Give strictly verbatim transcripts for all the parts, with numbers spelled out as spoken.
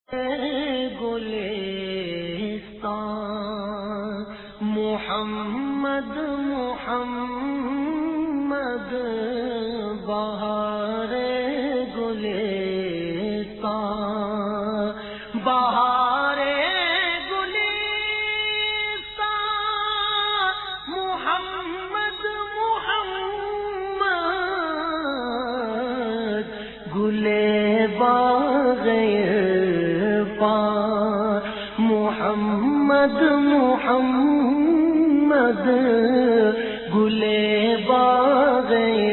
گلستان محمد محمد بہار گلستان بہار گلستان محمد محمد گلے باغ محمد محمد گلے باغ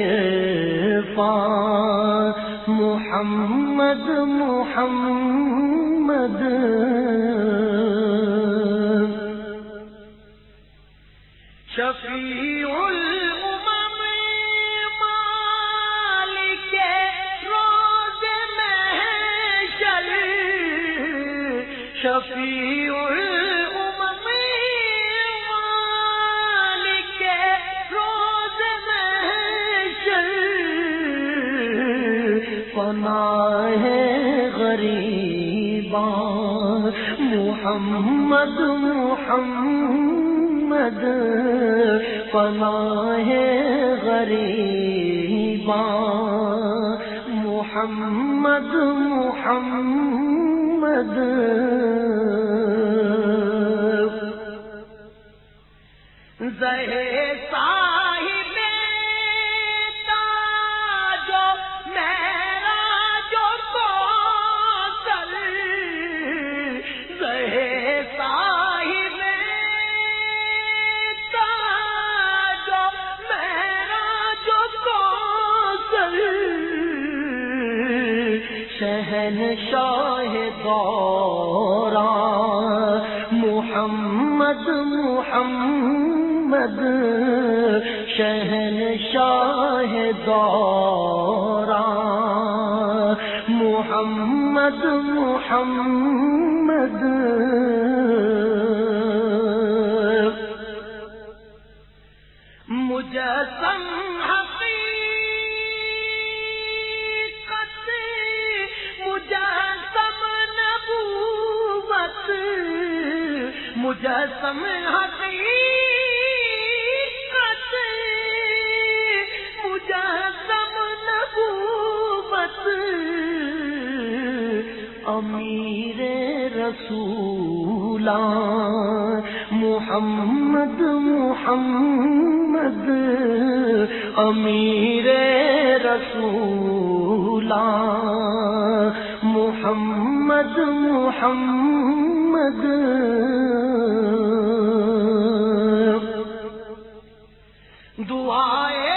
عرفان محمد محمد شفیع الامم مالک روز محشر شفیع الامم مالک روز محشر پناہ غریباں محمد محمد پناہ غریباں محمد محمد زہے صاحب تاج و معراج و کوثر زہے صاحب تاج و معراج و کوثر شہنشاہ دوران محمد محمد شہنشاہ دوران محمد محمد مجسم حقیقت مجسم نبوت مجسم حقیقت مجسم نبوت امیر رسولان محمد محمد امیر رسولان محمد محمد دعائے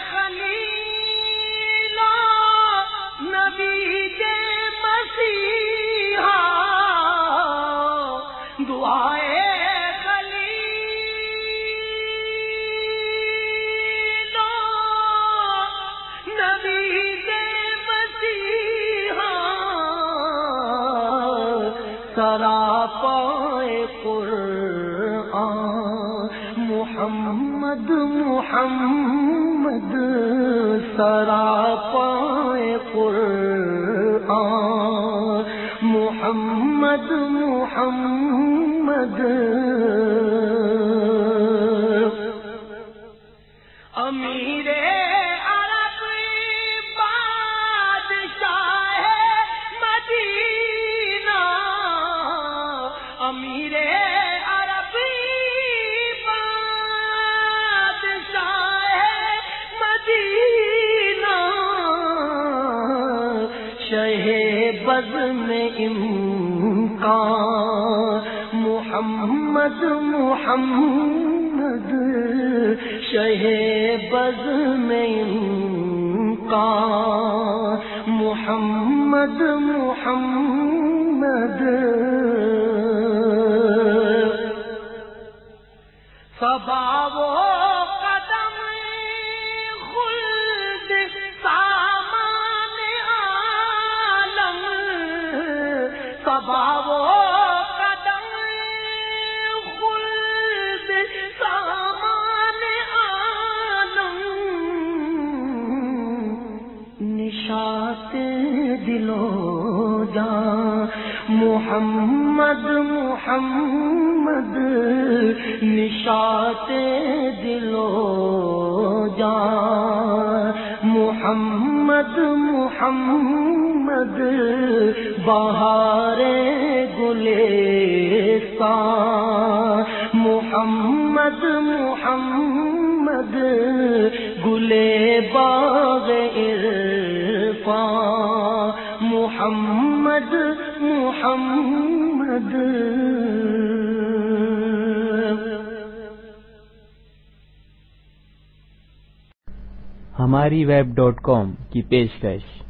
خلیلا نبی کے مسیحا دعائے خلیلا نبی کے مسیحا سراپائے قرآن محمد محمد سراپائے قرآن محمد محمد امیر عرب بادشاہ مدینہ امیر عرب بز میں امکان محمد محمد شہ بز میں امکان محمد محمد صبا و قدم خلد سامان عالم صبا و قدم خلد سامان عالم نشاط دل و جان محمد محمد نشاط دل و جان، محمد محمد بہار گلستان، محمد محمد گلے باغ عرفان، محمد محمد۔ ہماری ویب ڈاٹ کام کی پیشکش